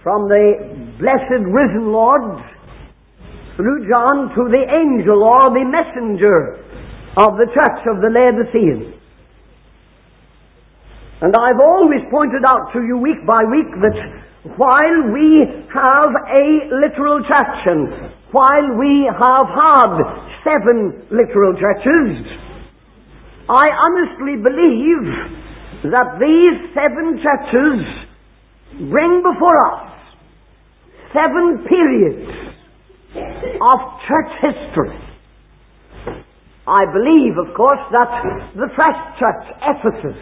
from the blessed risen Lord through John to the angel or the messenger of the church of the Laodiceans. And I've always pointed out to you week by week that while we have a literal church and while we have had 7 literal churches, I honestly believe that these 7 churches bring before us 7 periods of church history. I believe, of course, that the first church, Ephesus,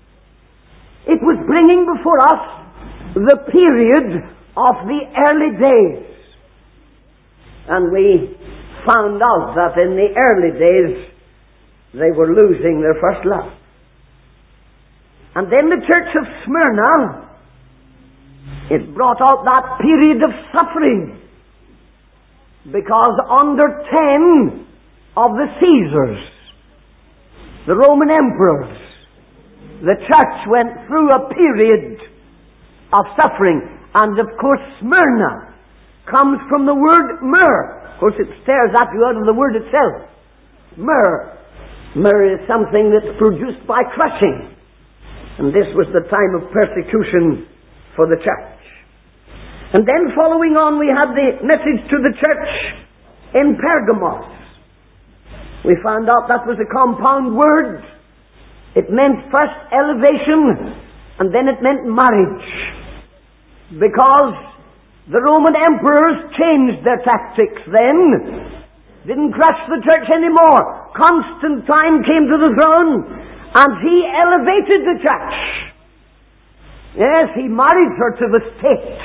it was bringing before us the period of the early days. And we found out that in the early days they were losing their first love. And then the church of Smyrna, it brought out that period of suffering, because under 10 of the Caesars, the Roman emperors, the church went through a period of suffering. And of course Smyrna comes from the word myrrh. Of course it stares at you out of the word itself. Myrrh. Myrrh is something that's produced by crushing. And this was the time of persecution for the church. And then following on, we had the message to the church in Pergamos. We found out that was a compound word. It meant first elevation, and then it meant marriage. Because the Roman emperors changed their tactics then. Didn't crush the church anymore. Constantine came to the throne, and he elevated the church. Yes, he married her to the state.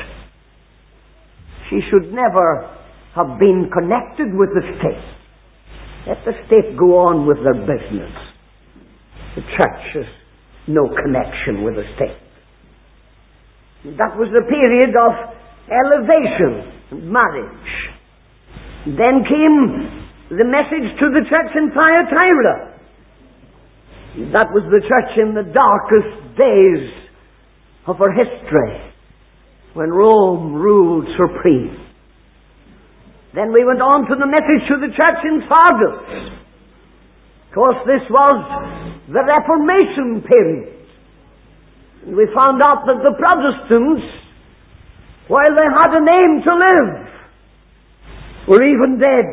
She should never have been connected with the state. Let the state go on with their business. The church has no connection with the state. That was the period of elevation and marriage. Then came the message to the church in Thyatira. That was the church in the darkest days of her history, when Rome ruled supreme. Then we went on to the message to the church in Sardis. Of course, this was the Reformation period. And we found out that the Protestants, while they had a name to live, were even dead.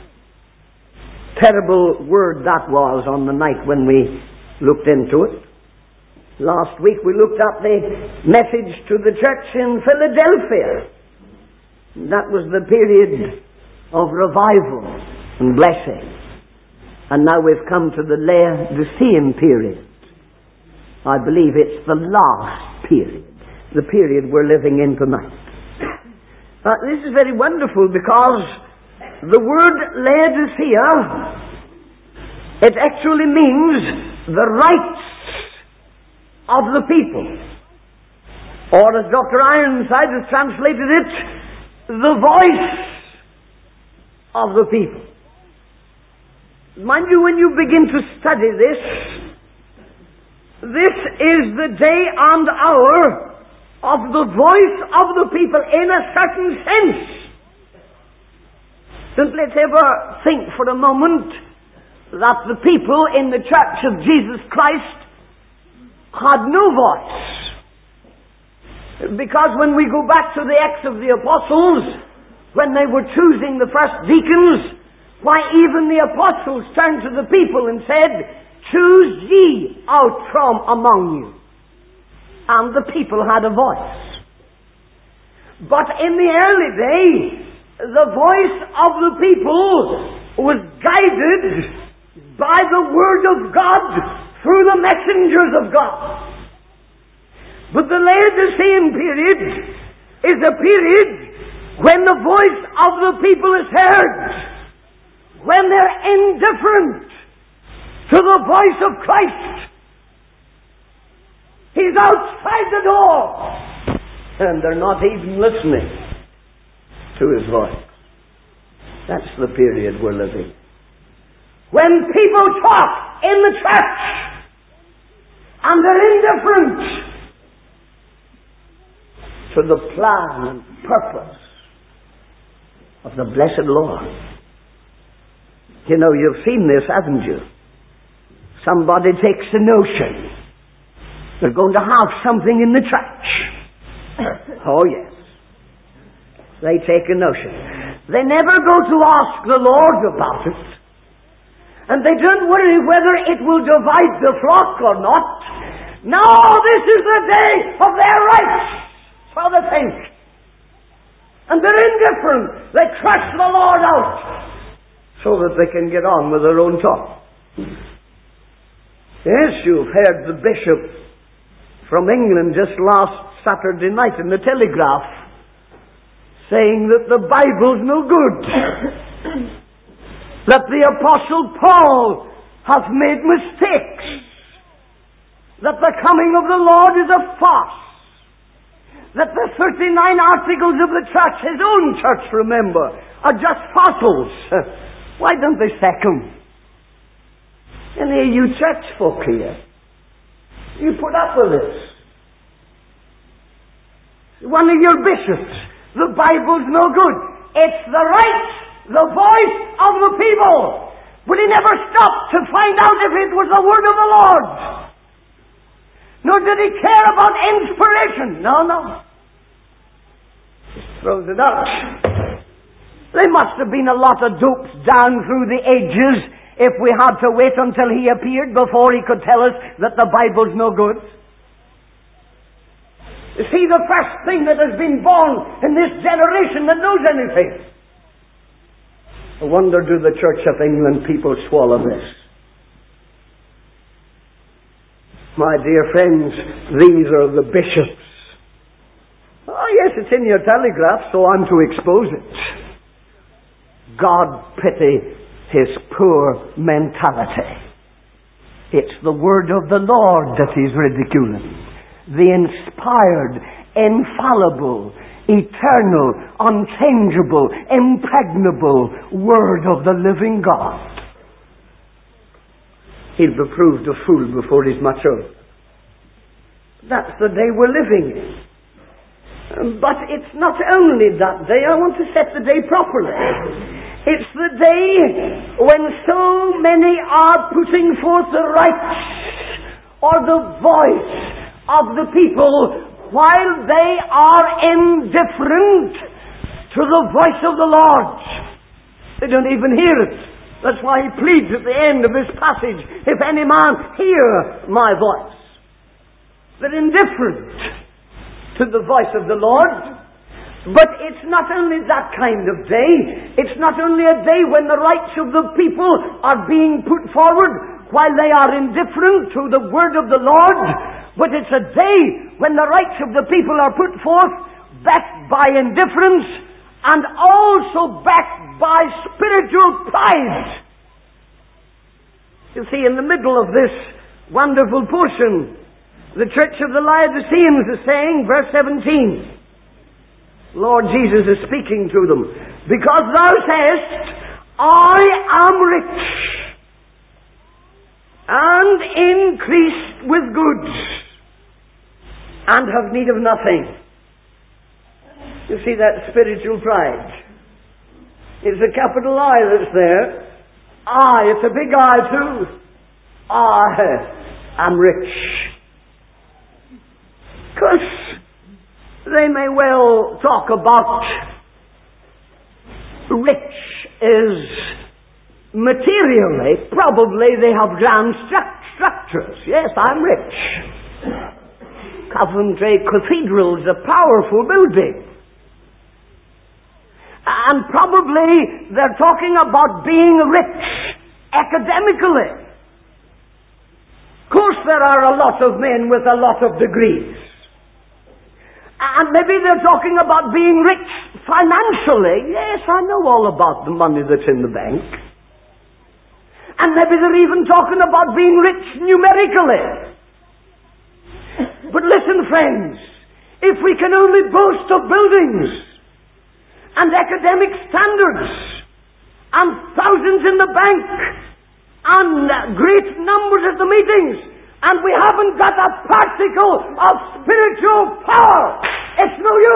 Terrible word that was on the night when we looked into it. Last week we looked at the message to the church in Philadelphia. That was the period of revival and blessing. And now we've come to the Laodicean period. I believe it's the last period, the period we're living in tonight. This is very wonderful, because the word Laodicea, it actually means the rights of the people. Or as Dr. Ironside has translated it, the voice of the people. Mind you, when you begin to study this is the day and hour of the voice of the people in a certain sense. Don't let's ever think for a moment that the people in the church of Jesus Christ had no voice. Because when we go back to the Acts of the Apostles, when they were choosing the first deacons, why, even the apostles turned to the people and said, "Choose ye out from among you." And the people had a voice. But in the early days, the voice of the people was guided by the Word of God through the messengers of God. But the Laodicean period is a period when the voice of the people is heard, when they're indifferent to the voice of Christ. He's outside the door, and they're not even listening to His voice. That's the period we're living. When people talk in the church, and they're indifferent to the plan and purpose of the blessed Lord. You know, you've seen this, haven't you? Somebody takes a notion. They're going to have something in the church. Oh, yes. They take a notion. They never go to ask the Lord about it. And they don't worry whether it will divide the flock or not. No, this is the day of their rights. So they think. And they're indifferent. They crush the Lord out so that they can get on with their own talk. Yes, you've heard the bishop from England just last Saturday night in the Telegraph saying that the Bible's no good. That the Apostle Paul has made mistakes. That the coming of the Lord is a farce. That the 39 articles of the church, his own church, remember, are just fossils. Why don't they sack him? Any of you church folk here, you put up with this. One of your bishops, the Bible's no good. It's the right, the voice of the people. But he never stopped to find out if it was the word of the Lord. Nor did he care about inspiration. No. Just throws it out. There must have been a lot of dupes down through the ages if we had to wait until he appeared before he could tell us that the Bible's no good. You see, the first thing that has been born in this generation that knows anything. I wonder, do the Church of England people swallow this? My dear friends, these are the bishops. Oh yes, it's in your Telegraph, so I'm to expose it. God pity his poor mentality. It's the word of the Lord that he's ridiculing. The inspired, infallible, eternal, unchangeable, impregnable word of the living God. He'll be proved a fool before he's mature. That's the day we're living in. But it's not only that day. I want to set the day properly. It's the day when so many are putting forth the rights or the voice of the people while they are indifferent to the voice of the Lord. They don't even hear it. That's why he pleads at the end of this passage, if any man hear my voice. They're indifferent to the voice of the Lord. But it's not only that kind of day. It's not only a day when the rights of the people are being put forward while they are indifferent to the word of the Lord, but it's a day when the rights of the people are put forth backed by indifference and also backed by spiritual pride. You see, in the middle of this wonderful portion, the church of the Laodiceans is saying, verse 17, Lord Jesus is speaking to them, because thou sayest, I am rich and increased with goods and have need of nothing. You see that spiritual pride? It's a capital I that's there. I, it's a big I too. I am rich. Because they may well talk about rich is materially, probably they have grand structures. Yes, I'm rich. Coventry Cathedral is a powerful building. And probably they're talking about being rich academically. Of course there are a lot of men with a lot of degrees. And maybe they're talking about being rich financially. Yes, I know all about the money that's in the bank. And maybe they're even talking about being rich numerically. But listen, friends, if we can only boast of buildings and academic standards and thousands in the bank and great numbers at the meetings, and we haven't got a particle of spiritual power, it's no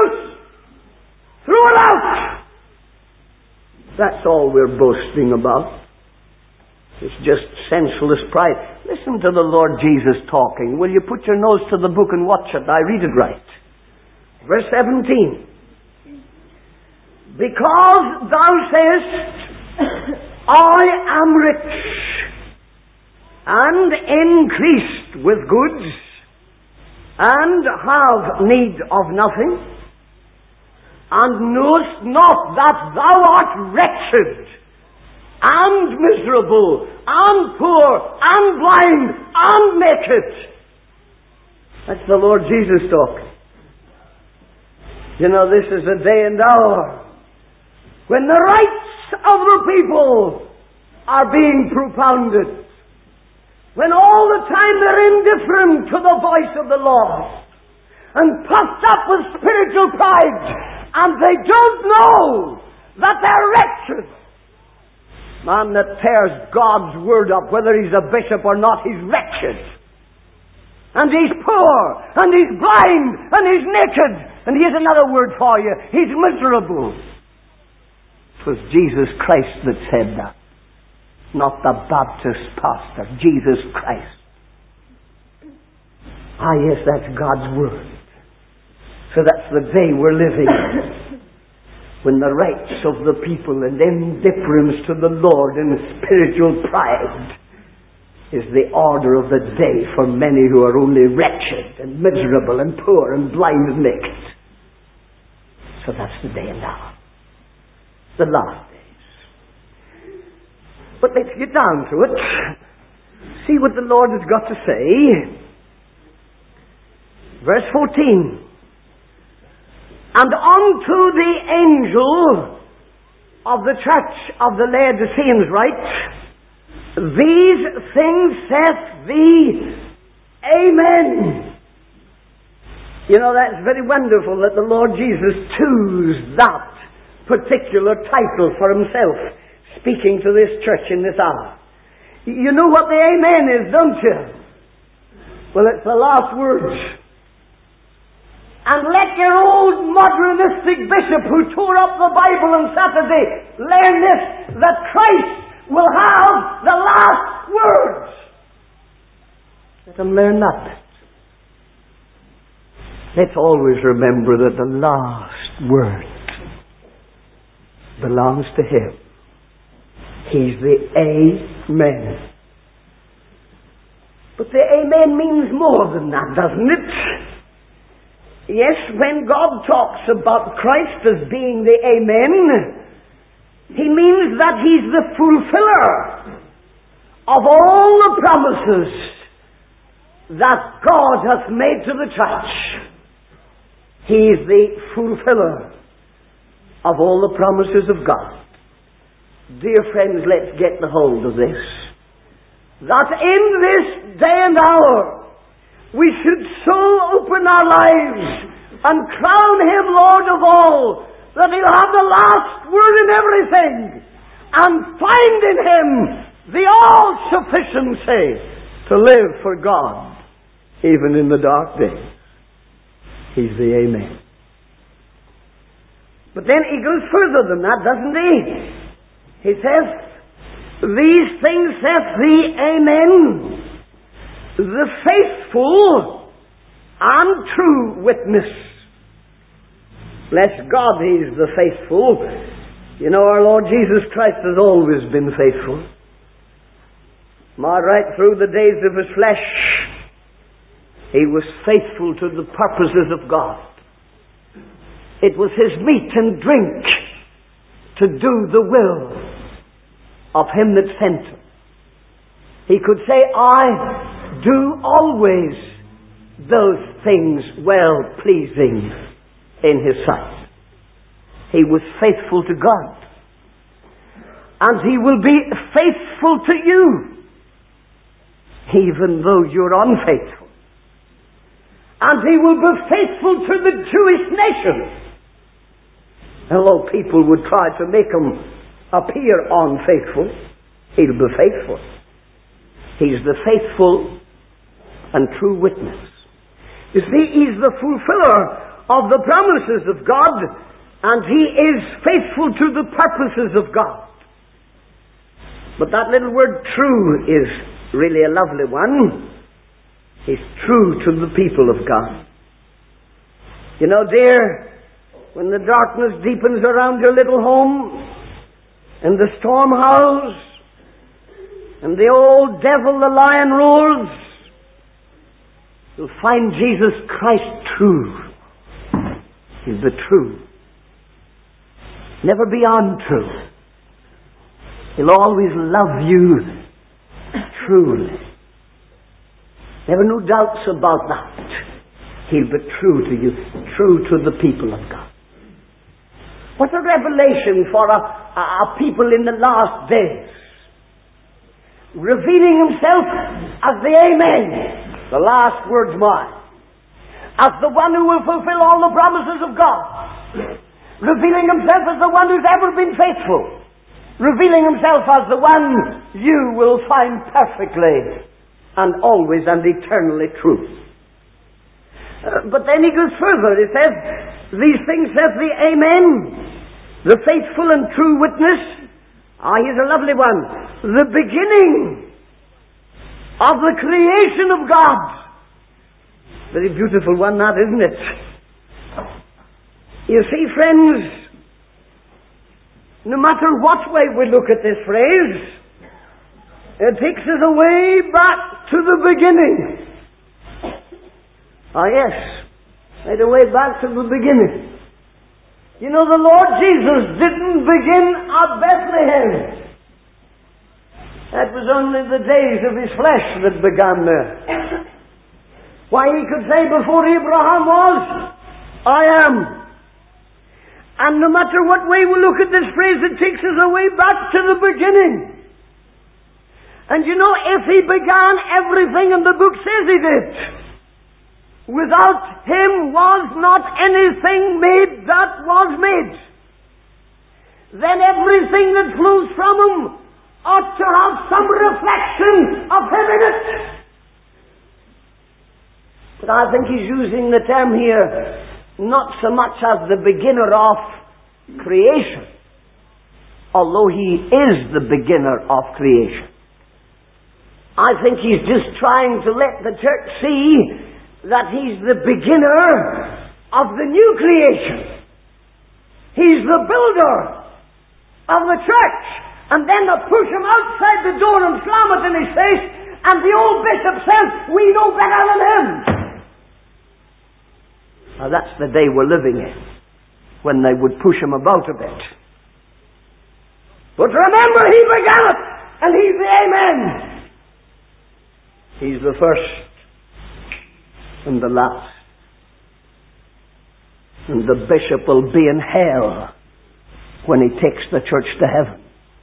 That's all we're boasting about. It's just senseless pride. Listen to the Lord Jesus talking. Will you put your nose to the book and watch it? I read it right. Verse 17. Because thou sayest, I am rich, and increased with goods, and have need of nothing, and knowest not that thou art wretched, and miserable, and poor, and blind, and naked. That's the Lord Jesus talking. You know, this is a day and hour when the rights of the people are being propounded. When all the time they're indifferent to the voice of the Lord and puffed up with spiritual pride, and they don't know that they're wretched. Man that tears God's word up, whether he's a bishop or not, he's wretched. And he's poor, and he's blind, and he's naked. And here's another word for you. He's miserable. It was Jesus Christ that said that. Not the Baptist pastor. Jesus Christ. Ah, yes, that's God's word. So that's the day we're living in. When the rights of the people and indifference to the Lord and spiritual pride is the order of the day for many who are only wretched and miserable and poor and blind and naked. So that's the day and hour. The last days. But let's get down to it. See what the Lord has got to say. Verse 14. And unto the angel of the church of the Laodiceans write, these things saith the Amen. You know, that's very wonderful that the Lord Jesus chose that particular title for himself, speaking to this church in this hour. You know what the Amen is, don't you? Well, it's the last words. And let your old modernistic bishop who tore up the Bible on Saturday learn this, that Christ will have the last words. Let him learn that. Let's always remember that the last word belongs to him. He's the Amen. But the Amen means more than that, doesn't it? Yes, when God talks about Christ as being the Amen, he means that he's the fulfiller of all the promises that God hath made to the church. He is the fulfiller of all the promises of God. Dear friends, let's get the hold of this. That in this day and hour, we should so open our lives and crown him Lord of all, that he'll have the last word in everything, and find in him the all-sufficiency to live for God, even in the dark days. He's the Amen. But then he goes further than that, doesn't he? He says, these things saith the Amen, the faithful and true witness. Bless God, he's the faithful. You know, our Lord Jesus Christ has always been faithful. Right through the days of his flesh, he was faithful to the purposes of God. It was his meat and drink to do the will of him that sent him. He could say, I do always those things well pleasing in his sight. He was faithful to God. And he will be faithful to you, even though you're unfaithful. And he will be faithful to the Jewish nation. Although people would try to make him appear unfaithful, he'll be faithful. He's the faithful and true witness. You see, he's the fulfiller of the promises of God, And he is faithful to the purposes of God. But that little word true is really a lovely one. He's true to the people of God. You know, dear, when the darkness deepens around your little home, and the storm howls, and the old devil, the lion, roars, you'll find Jesus Christ true. He's the true. Never beyond true. He'll always love you truly. Never no doubts about that. He'll be true to you, true to the people of God. What a revelation for a people in the last days. Revealing himself as the Amen, the last word's mine, as the one who will fulfill all the promises of God. Revealing himself as the one who's ever been faithful. Revealing himself as the one you will find perfectly and always and eternally true. But then he goes further. He says, these things saith the Amen, the faithful and true witness. Here's a lovely one. The beginning of the creation of God. Very beautiful one, that, isn't it? You see, friends, no matter what way we look at this phrase, it takes us away back to the beginning. Yes, right away back to the beginning. You know, the Lord Jesus didn't begin at Bethlehem. That was only the days of his flesh that began there. Why, he could say before Abraham was, I am. And no matter what way we look at this phrase, it takes us away back to the beginning. And you know, if he began everything, and the book says he did, without him was not anything made that was made, then everything that flows from him ought to have some reflection of him in it. But I think he's using the term here not so much as the beginner of creation, although he is the beginner of creation. I think he's just trying to let the church see that he's the beginner of the new creation. He's the builder of the church. And then they push him outside the door and slam it in his face, and the old bishop says, we know better than him. Now that's the day we're living in, when they would push him about a bit. But remember, he began it, and he's the Amen. He's the first and the last. And the bishop will be in hell when he takes the church to heaven.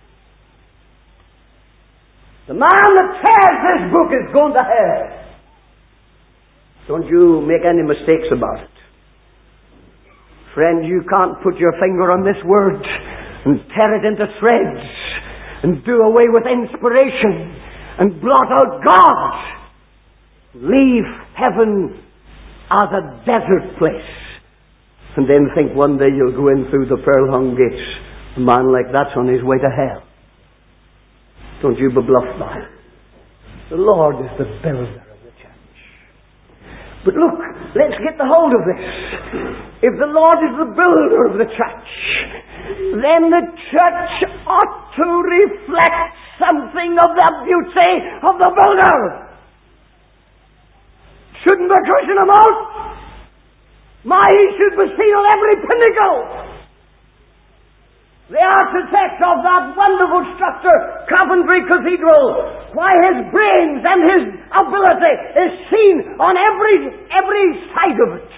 The man that tears this book is going to hell. Don't you make any mistakes about it. Friend, you can't put your finger on this word and tear it into shreds and do away with inspiration and blot out God. Leave heaven as a desert place and then think one day you'll go in through the pearl-hung gates. A man like that's on his way to hell. Don't you be bluffed by it. The Lord is the builder of the church. But look, let's get the hold of this. If the Lord is the builder of the church, then the church ought to reflect something of the beauty of the builder. Shouldn't be crushing him out. He should be seen on every pinnacle. The architect of that wonderful structure, Coventry Cathedral, why his brains and his ability is seen on every side of it.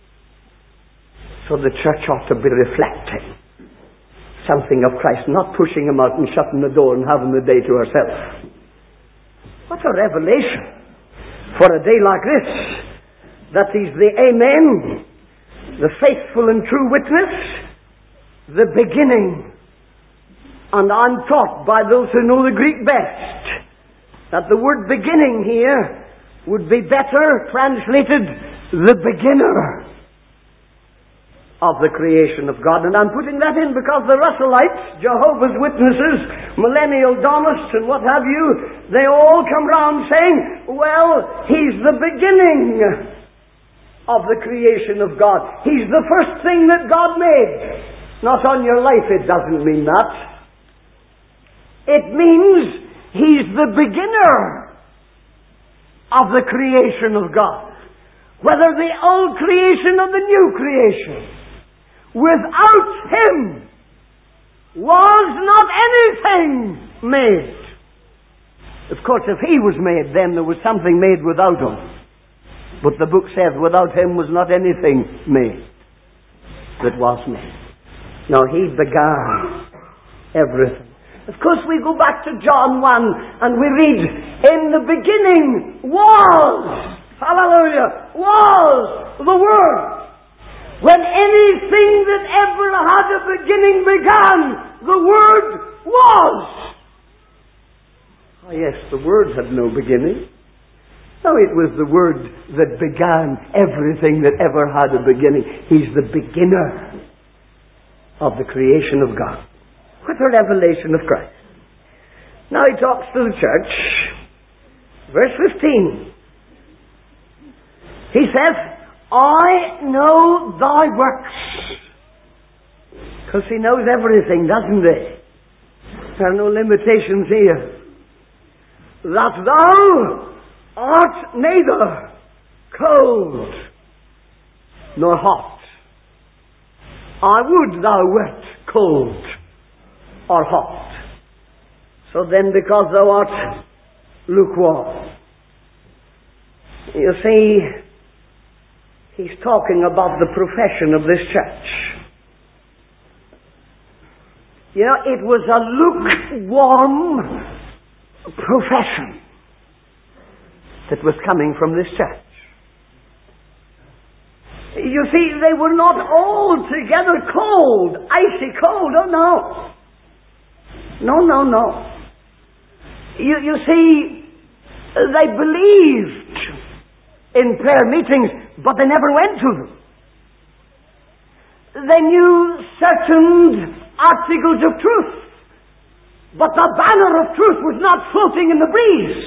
So the church ought to be reflecting something of Christ, not pushing him out and shutting the door and having the day to herself. What a revelation for a day like this, that he's the Amen, the faithful and true witness, the beginning. And I'm taught by those who know the Greek best that the word beginning here would be better translated the beginner. of the creation of God. And I'm putting that in because the Russellites, Jehovah's Witnesses, millennial Donists and what have you, they all come round saying, well, He's the beginning of the creation of God. He's the first thing that God made. Not on your life, it doesn't mean that. It means He's the beginner of the creation of God. Whether the old creation or the new creation. Without Him was not anything made. Of course, if He was made, then there was something made without Him. But the book says, without Him was not anything made that was made. No, He began everything. Of course, we go back to John 1 and we read, in the beginning was, hallelujah, was the Word. When anything that ever had a beginning began, the Word was. Oh yes, the Word had no beginning. No, it was the Word that began everything that ever had a beginning. He's the beginner of the creation of God. What a revelation of Christ. Now He talks to the church. Verse 15. He says, I know thy works. Because He knows everything, doesn't He? There are no limitations here. That thou art neither cold nor hot. I would thou wert cold or hot. So then, because thou art lukewarm. You see, He's talking about the profession of this church. You know, it was a lukewarm profession that was coming from this church. You see, they were not altogether cold, icy cold. Oh, no. No. You see, they believed in prayer meetings, but they never went to them. They knew certain articles of truth, but the banner of truth was not floating in the breeze.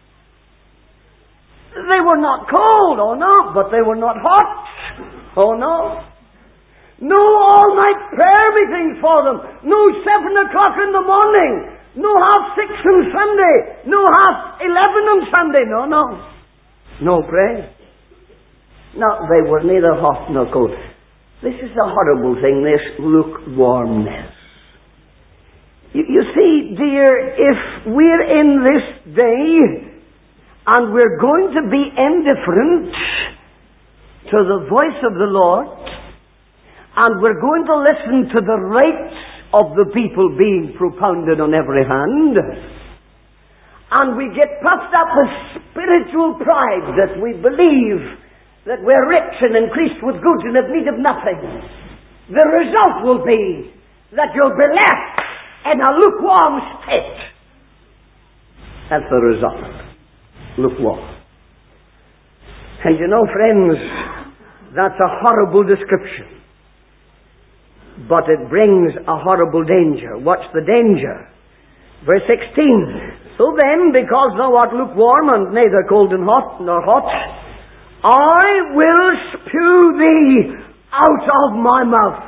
They were not cold, oh no, but they were not hot, oh no. No all-night prayer meetings for them. No 7 o'clock in the morning. No 6:30 on Sunday. No 11:30 on Sunday. No. No prayer. No, they were neither hot nor cold. This is a horrible thing, this lukewarmness. You see, dear, if we're in this day and we're going to be indifferent to the voice of the Lord, and we're going to listen to the rights of the people being propounded on every hand, and we get puffed up with spiritual pride that we believe that we're rich and increased with goods and have need of nothing, the result will be that you'll be left in a lukewarm state. That's the result. Lukewarm. And you know, friends, that's a horrible description. But it brings a horrible danger. What's the danger? Verse 16. So then, because thou art lukewarm and neither cold and hot nor hot, I will spew thee out of my mouth.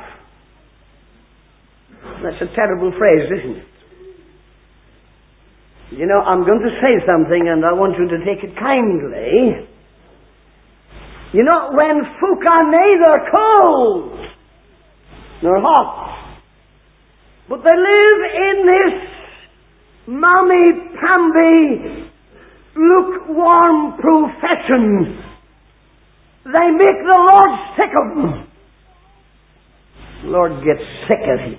That's a terrible phrase, isn't it? You know, I'm going to say something and I want you to take it kindly. You know, when folk are neither cold nor hot, but they live in this mammy-pamby, lukewarm profession, they make the Lord sick of them. The Lord gets sick of you.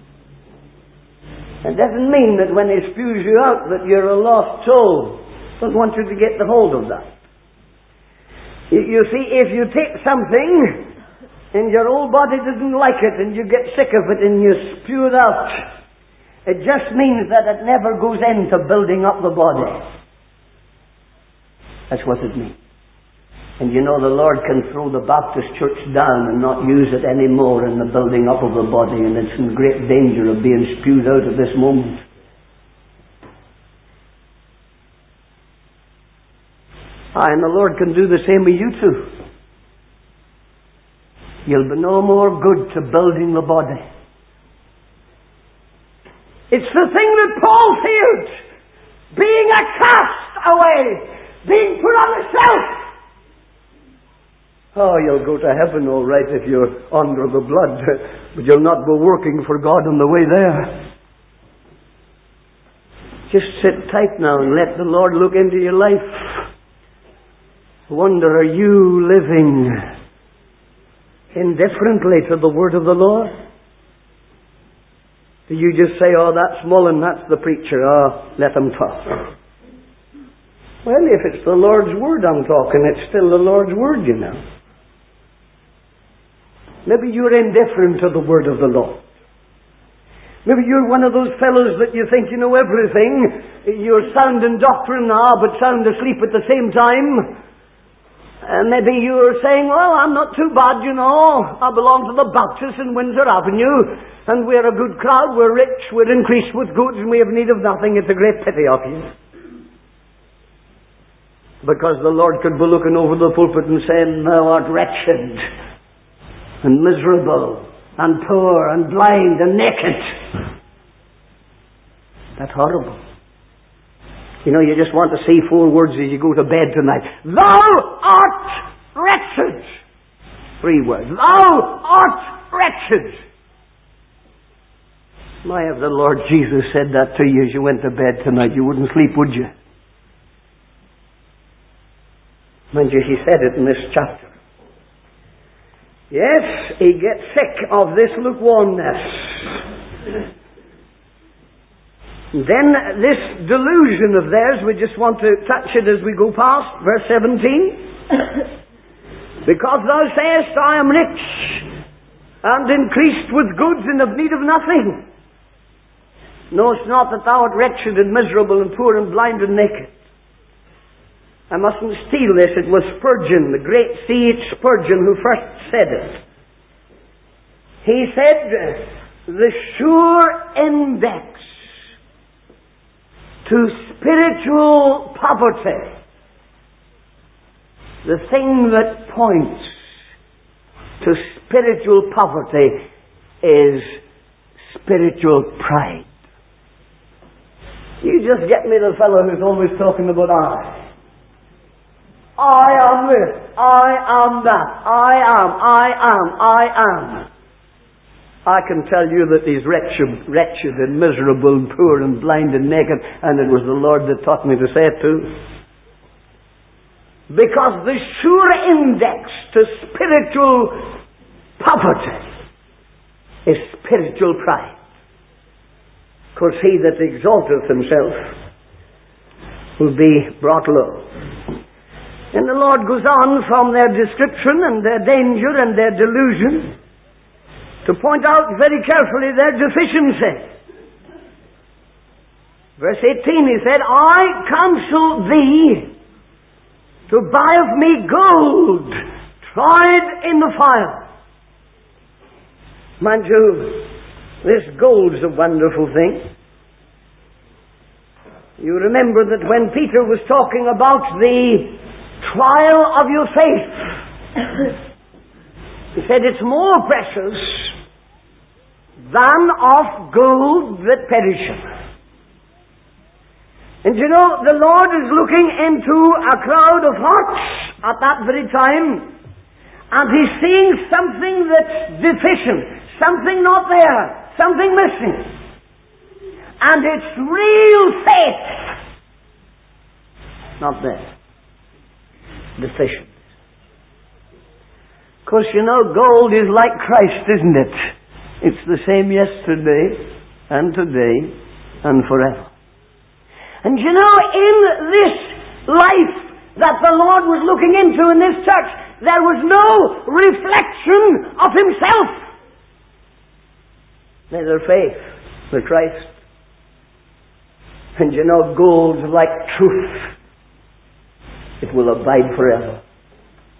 It doesn't mean that when He spews you out that you're a lost soul. I don't want you to get the hold of that. You see, if you take something and your old body doesn't like it and you get sick of it and you spew it out, it just means that it never goes into building up the body. That's what it means. And you know, the Lord can throw the Baptist church down and not use it anymore in the building up of the body, and it's in great danger of being spewed out at this moment. And the Lord can do the same with you too. You'll be no more good to building the body. It's the thing that Paul feared. Being a castaway. Being put on a shelf. Oh, you'll go to heaven all right if you're under the blood, but you'll not be working for God on the way there. Just sit tight now and let the Lord look into your life. Wonder, are you living indifferently to the word of the Lord? Do you just say, oh, that's Mullen, that's the preacher, oh, let him talk? Well, if it's the Lord's word I'm talking, it's still the Lord's word, you know. Maybe you're indifferent to the word of the Lord. Maybe you're one of those fellows that you think you know everything. You're sound in doctrine now, but sound asleep at the same time. And maybe you're saying, well, I'm not too bad, you know. I belong to the Baptists in Windsor Avenue, and we're a good crowd, we're rich, we're increased with goods, and we have need of nothing. It's a great pity of you. Because the Lord could be looking over the pulpit and saying, thou art wretched, and miserable, and poor, and blind, and naked. That's horrible. You know, you just want to say 4 words as you go to bed tonight. Thou art wretched. 3 words. Thou art wretched. My, if the Lord Jesus said that to you as you went to bed tonight, you wouldn't sleep, would you? Mind you, he said it in this chapter. Yes, he gets sick of this lukewarmness. Then this delusion of theirs, we just want to touch it as we go past, verse 17. Because thou sayest, I am rich, and increased with goods, and have need of nothing. Knowest not that thou art wretched, and miserable, and poor, and blind, and naked. I mustn't steal this. It was Spurgeon, the great C.H. Spurgeon, who first said it. He said, the sure index to spiritual poverty, the thing that points to spiritual poverty, is spiritual pride. You just get me the fellow who's always talking about I am this, I am that, I am. I can tell you that he's wretched and miserable and poor and blind and naked, and it was the Lord that taught me to say it too. Because the sure index to spiritual poverty is spiritual pride. Of course, he that exalteth himself will be brought low. And the Lord goes on from their description and their danger and their delusion to point out very carefully their deficiency. Verse 18, he said, I counsel thee to buy of me gold tried in the fire. Mind you, this gold's a wonderful thing. You remember that when Peter was talking about the trial of your faith, he said it's more precious than of gold that perisheth. And you know, the Lord is looking into a crowd of hearts at that very time, and he's seeing something that's deficient, something not there, something missing. And it's real faith not there. Deficient. Of course, you know, gold is like Christ, isn't it? It's the same yesterday and today and forever. And you know, in this life that the Lord was looking into in this church, there was no reflection of himself. Neither faith nor Christ. And you know, gold like truth. It will abide forever.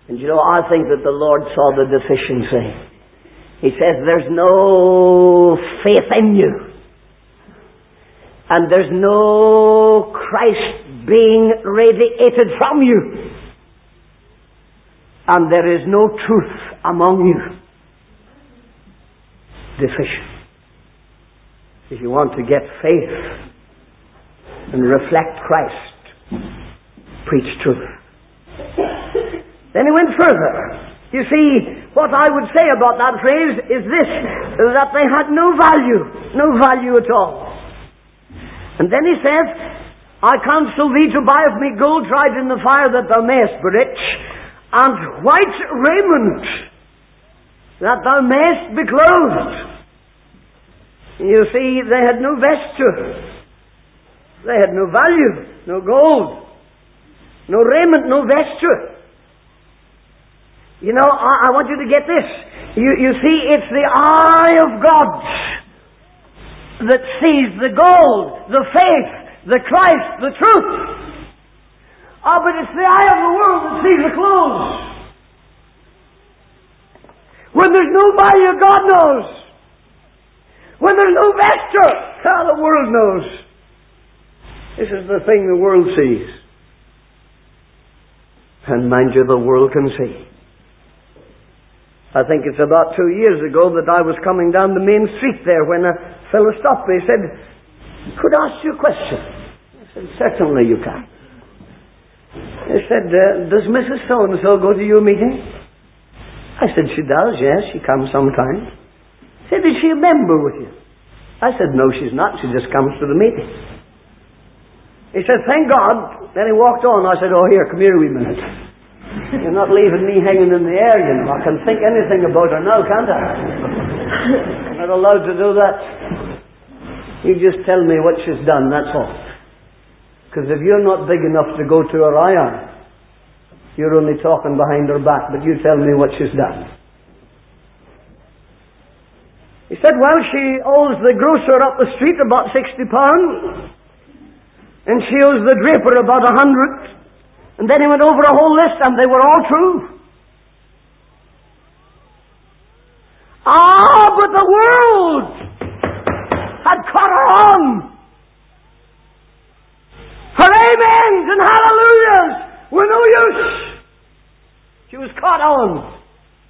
And I think that the Lord saw the deficiency. He says, there's no faith in you. And there's no Christ being radiated from you. And there is no truth among you. Deficient. If you want to get faith and reflect Christ, preach truth. Then he went further. You see, what I would say about that phrase is this, that they had no value at all. And then he says, I counsel thee to buy of me gold tried in the fire that thou mayest be rich, and white raiment that thou mayest be clothed. You see, they had no vesture. They had no value, no gold, no raiment, no vesture. I want you to get this. You see, it's the eye of God that sees the gold, the faith, the Christ, the truth. But it's the eye of the world that sees the clothes. When there's no value, God knows. When there's no vesture, the world knows. This is the thing the world sees. And mind you, the world can see. I think it's about 2 years ago that I was coming down the main street there when a fellow stopped me. He said, could I ask you a question? I said, certainly you can. He said, does Mrs. So-and-so go to your meeting? I said, she does, yes, she comes sometimes. He said, is she a member with you? I said, no, she's not, she just comes to the meeting. He said, thank God. Then he walked on. I said, oh, here, come here a wee minute. You're not leaving me hanging in the air, I can think anything about her now, can't I? I'm not allowed to do that. You just tell me what she's done, that's all. Because if you're not big enough to go to her eye, you're only talking behind her back, but you tell me what she's done. He said, well, she owes the grocer up the street about £60, and she owes the draper about 100. And then he went over a whole list, and they were all true. But the world had caught her on. Her amens and hallelujahs were no use. She was caught on.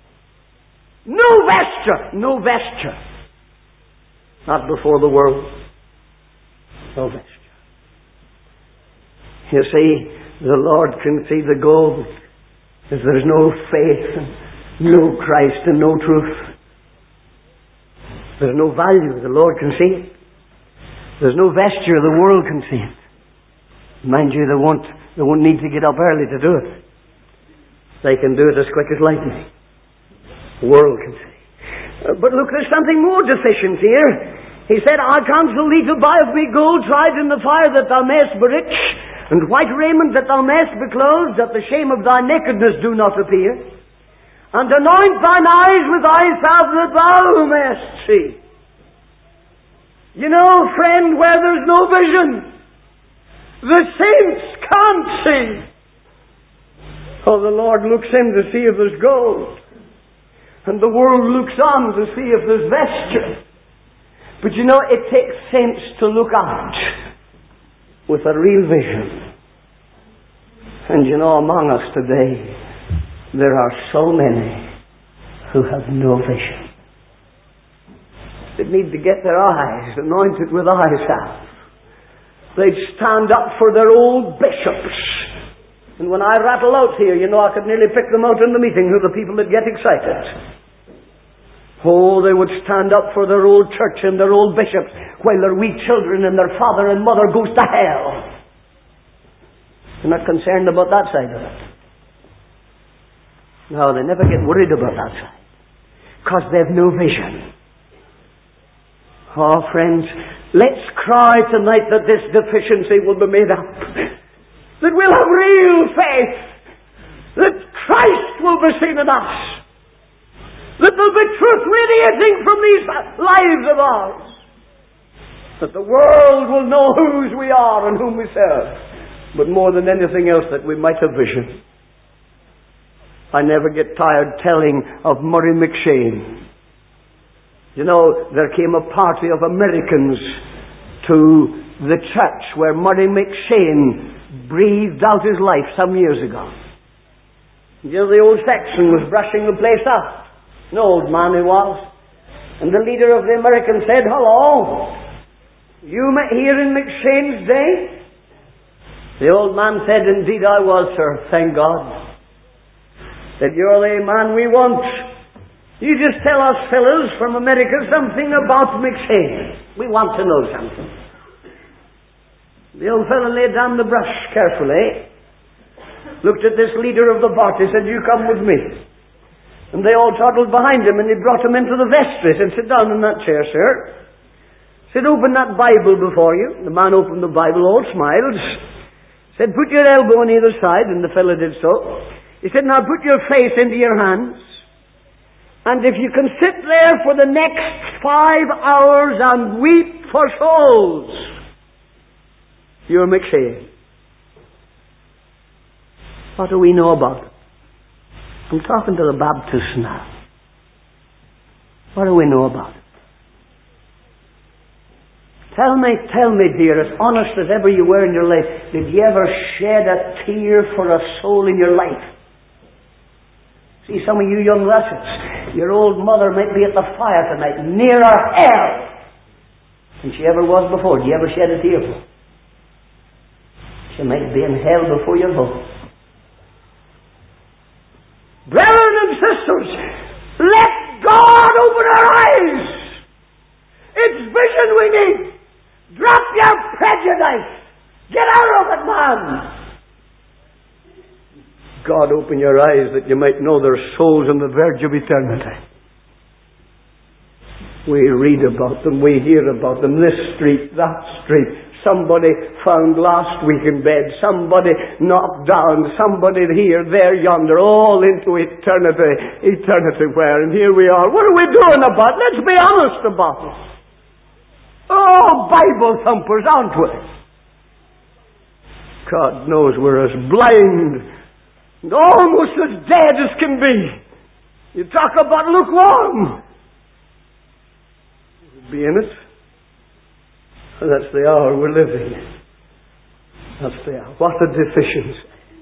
No vesture. Not before the world. No vesture. You see, the Lord can see the gold. If there's no faith and no Christ and no truth, there's no value. The Lord can see it. There's no vesture. The world can see it. Mind you, they won't need to get up early to do it. They can do it as quick as lightning. The world can see. But look, there's something more deficient here. He said, I counsel thee to buy of me gold tried in the fire that thou mayest be rich, and white raiment that thou mayest be clothed, that the shame of thy nakedness do not appear. And anoint thine eyes with eye salve that thou mayest see. Friend, where there's no vision, the saints can't see. Oh, the Lord looks in to see if there's gold. And the world looks on to see if there's vesture. But it takes saints to look out with a real vision. And among us today, there are so many who have no vision. They need to get their eyes anointed with eye salve. They stand up for their old bishops. And when I rattle out here, I could nearly pick them out in the meeting, who the people that get excited. Oh, they would stand up for their old church and their old bishops, while their wee children and their father and mother goes to hell. They're not concerned about that side of it. No, they never get worried about that side, because they've no vision. Oh, friends, let's cry tonight that this deficiency will be made up. That we'll have real faith. That Christ will be seen in us. That there'll be truth radiating from these lives of ours. That the world will know whose we are and whom we serve. But more than anything else, that we might have vision. I never get tired telling of Murray McCheyne. You know, there came a party of Americans to the church where Murray McCheyne breathed out his life some years ago. You know, the old section was brushing the place up. An old man he was. And the leader of the Americans said, "Hello, you here in McCheyne's day?" The old man said, "Indeed I was, sir, thank God." Said, "You're the man we want. You just tell us fellows from America something about McCheyne. We want to know something." The old fellow laid down the brush carefully, looked at this leader of the party, said, "You come with me." And they all toddled behind him, and he brought him into the vestry. Said, "Sit down in that chair, sir." Said, "Open that Bible before you." The man opened the Bible, all smiles. Said, "Put your elbow on either side," and the fellow did so. He said, "Now put your face into your hands. And if you can sit there for the next 5 hours and weep for souls, you're McCheyne." What do we know about it? I'm talking to the Baptists now. What do we know about it? Tell me, dear, as honest as ever you were in your life, did you ever shed a tear for a soul in your life? See, some of you young lasses, your old mother might be at the fire tonight, nearer hell than she ever was before. Did you ever shed a tear for her? She might be in hell before you vote. Brethren and sisters, let God open our eyes. It's vision we need. Drop your prejudice. Get out of it, man. God, open your eyes that you might know their souls on the verge of eternity. We read about them, we hear about them, this street, that street. Somebody found last week in bed, somebody knocked down, somebody here, there, yonder, all into eternity. Eternity where? And here we are. What are we doing about it? Let's be honest about it. Oh, Bible thumpers, aren't we? God knows we're as blind and almost as dead as can be. You talk about lukewarm. Be in it. And that's the hour we're living in. That's the hour. What a deficiency.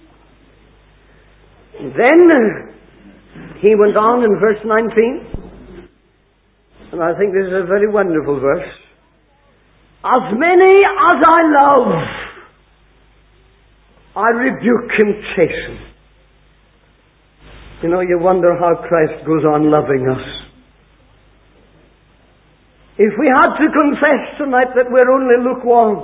And then he went on in verse 19. And I think this is a very wonderful verse. As many as I love, I rebuke and chasten. You know, you wonder how Christ goes on loving us. If we had to confess tonight that we're only lukewarm,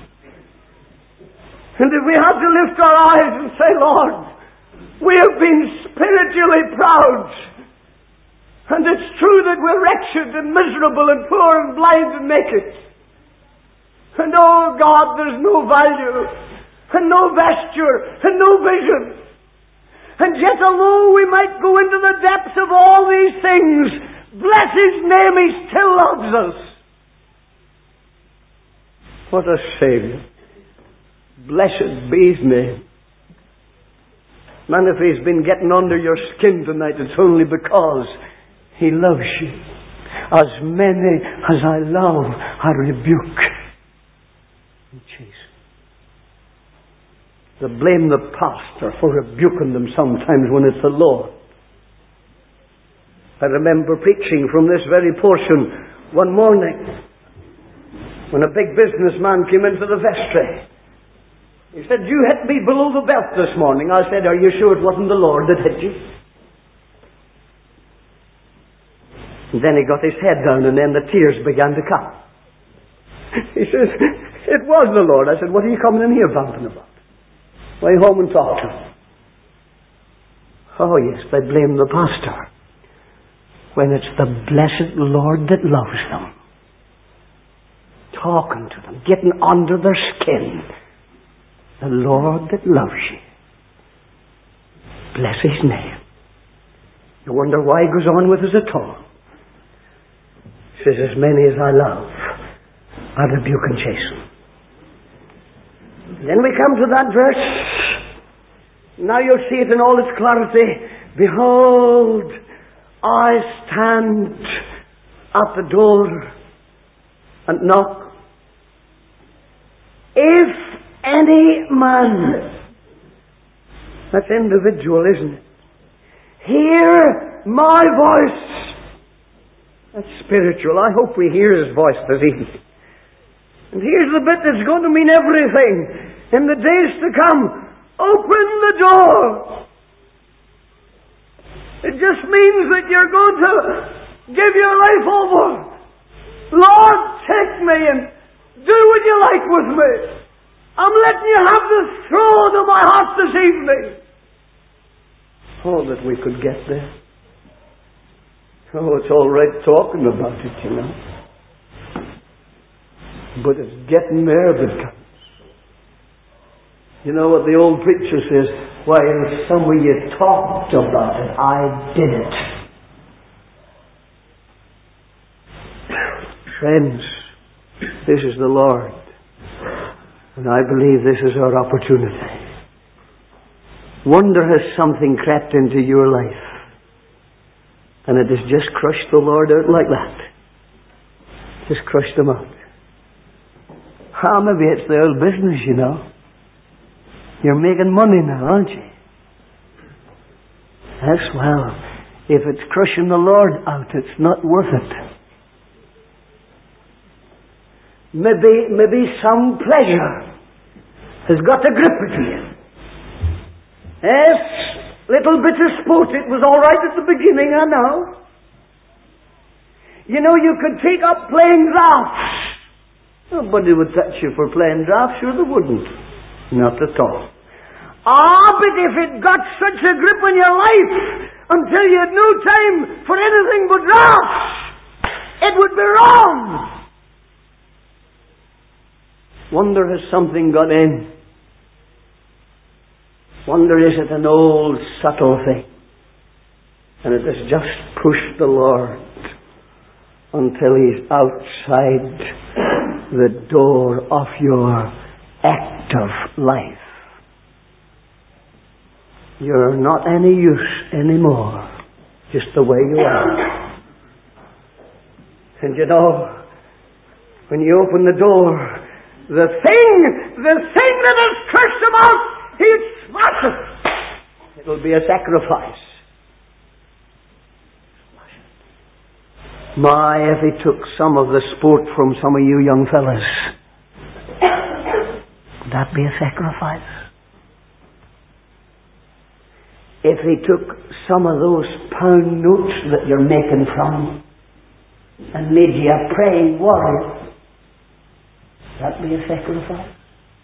and if we had to lift our eyes and say, "Lord, we have been spiritually proud, and it's true that we're wretched and miserable and poor and blind and naked, and oh God, there's no value, and no vesture, and no vision. And yet although we might go into the depths of all these things, bless His name, He still loves us." What a Saviour. Blessed be His name. Man, if He's been getting under your skin tonight, it's only because He loves you. As many as I love, I rebuke and chasten. They blame the pastor for rebuking them sometimes when it's the Lord. I remember preaching from this very portion one morning when a big businessman came into the vestry. He said, "You hit me below the belt this morning." I said, "Are you sure it wasn't the Lord that hit you?" And then he got his head down and then the tears began to come. He says, "It was the Lord." I said, "What are you coming in here vamping about? Why home and talk to him?" Oh yes, they blame the pastor when it's the blessed Lord that loves them. Talking to them, getting under their skin. The Lord that loves you. Bless His name. You wonder why He goes on with us at all. He says, "As many as I love, I rebuke and chasten." Then we come to that verse. Now you'll see it in all its clarity. Behold, I stand at the door and knock. If any man, that's individual, isn't it? Hear my voice. That's spiritual. I hope we hear His voice this evening. And here's the bit that's going to mean everything. In the days to come, open the door. It just means that you're going to give your life over. Lord, take me and do what you like with me. I'm letting you have the throne of my heart this evening. Oh, that we could get there. Oh, it's all right talking about it, you know. But it's getting there that counts. You know what the old preacher says? While some of you talked about it, I did it. Friends, this is the Lord. And I believe this is our opportunity. Wonder has something crept into your life. And it has just crushed the Lord out like that. Just crushed Him out. Maybe it's the old business, you know. You're making money now, aren't you? Yes, well, if it's crushing the Lord out, it's not worth it. Maybe some pleasure has got a grip of you. Yes, little bit of sport. It was all right at the beginning, I know. You know, you could take up playing drafts. Nobody would touch you for playing drafts. Sure, they wouldn't. Not at all. But if it got such a grip on your life until you had no time for anything but drafts, it would be wrong. Wonder has something got in. Wonder is it an old subtle thing. And it has just pushed the Lord until He's outside the door of your active life. You're not any use anymore, just the way you are. And you know, when you open the door, the thing that has cursed Him out, He'll smash it. It'll be a sacrifice. If He took some of the sport from some of you young fellas, would that be a sacrifice? If He took some of those pound notes that you're making from and made you a praying warrior, would that be a sacrifice?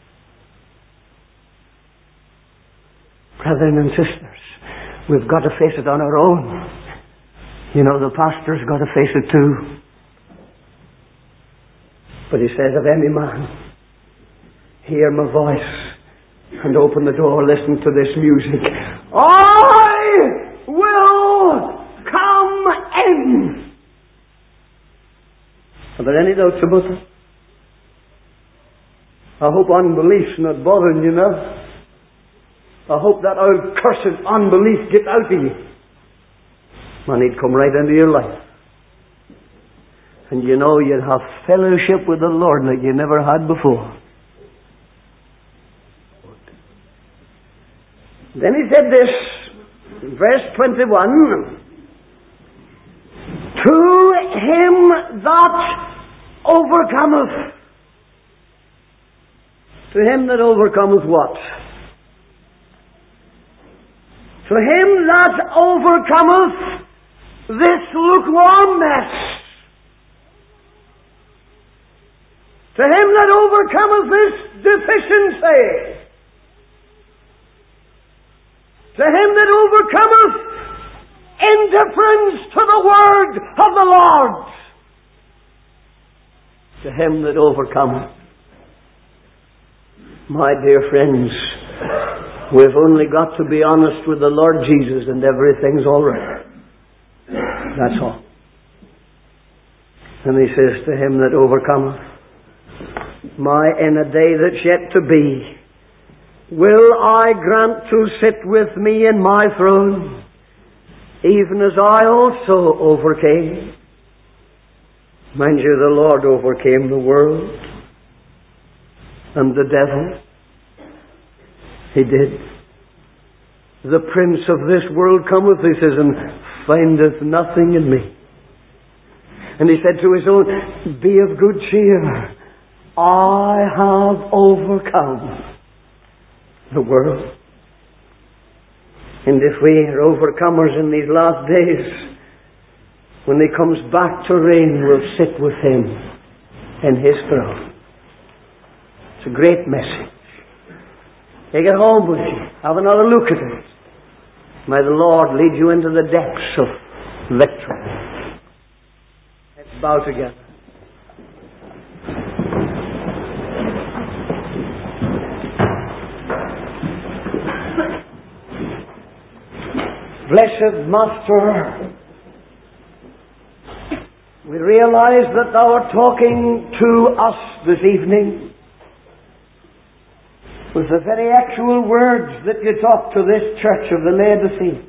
Brethren and sisters, we've got to face it on our own. You know, the pastor's got to face it too. But he says, if any man hear my voice and open the door, listen to this music, I will come in. Are there any doubts about it? I hope unbelief's not bothering you now. I hope that old cursed unbelief gets out of you. Man, he'd come right into your life. And you know, you'd have fellowship with the Lord like you never had before. Then he said this, verse 21, to him that overcometh. To him that overcometh what? To him that overcometh this lukewarmness. To him that overcometh this deficiency. To him that overcometh indifference to the word of the Lord. To him that overcometh. My dear friends, we've only got to be honest with the Lord Jesus and everything's all right. That's all. And he says, to him that overcometh, in a day that's yet to be, will I grant to sit with me in my throne, even as I also overcame. Mind you, the Lord overcame the world and the devil. He did. The prince of this world cometh, he says, and findeth nothing in me. And he said to his own, be of good cheer. I have overcome the world. And if we are overcomers in these last days, when he comes back to reign, we'll sit with him in his throne. It's a great message. Take it home with you. Have another look at it. May the Lord lead you into the depths of victory. Let's bow together. Blessed Master, we realize that thou art talking to us this evening with the very actual words that you talk to this church of the Laodiceans.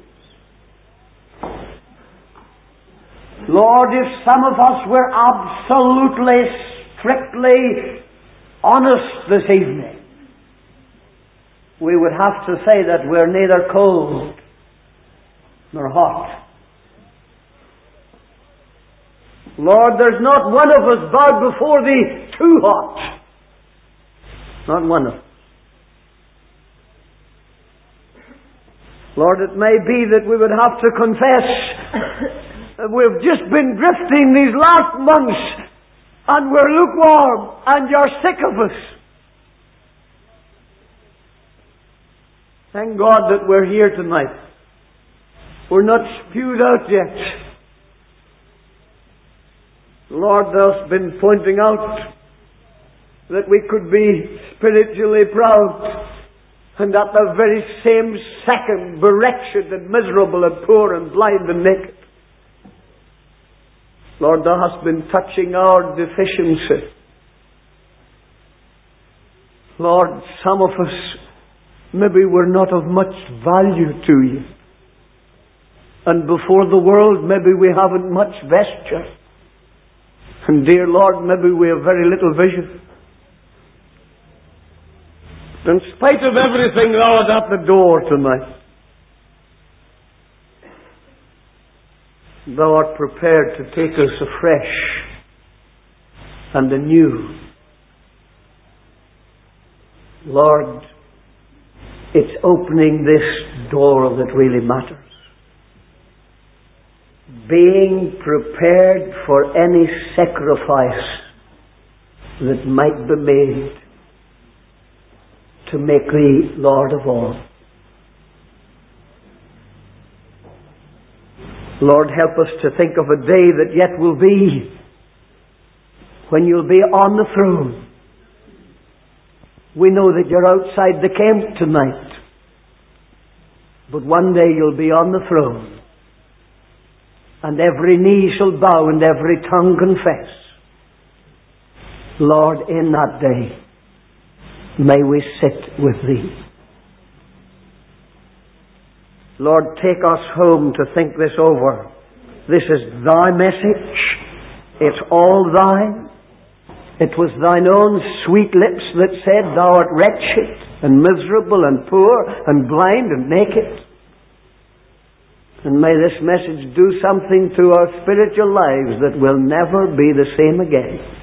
Lord, if some of us were absolutely, strictly honest this evening, we would have to say that we're neither cold nor hot. Lord, there's not one of us bowed before Thee too hot. Not one of us. Lord, it may be that we would have to confess that we've just been drifting these last months and we're lukewarm and you're sick of us. Thank God that we're here tonight. We're not spewed out yet. Lord, Thou hast been pointing out that we could be spiritually proud and at the very same second be wretched and miserable and poor and blind and naked. Lord, Thou hast been touching our deficiency. Lord, some of us, maybe we're not of much value to You. And before the world, maybe we haven't much vesture. And dear Lord, maybe we have very little vision. In spite of everything, Thou art at the door tonight. Thou art prepared to take us afresh and anew. Lord, it's opening this door that really matters. Being prepared for any sacrifice that might be made to make Thee Lord of all. Lord, help us to think of a day that yet will be when You'll be on the throne. We know that You're outside the camp tonight, but one day You'll be on the throne. And every knee shall bow and every tongue confess. Lord, in that day, may we sit with Thee. Lord, take us home to think this over. This is Thy message. It's all Thine. It was Thine own sweet lips that said, Thou art wretched and miserable and poor and blind and naked. And may this message do something to our spiritual lives that will never be the same again.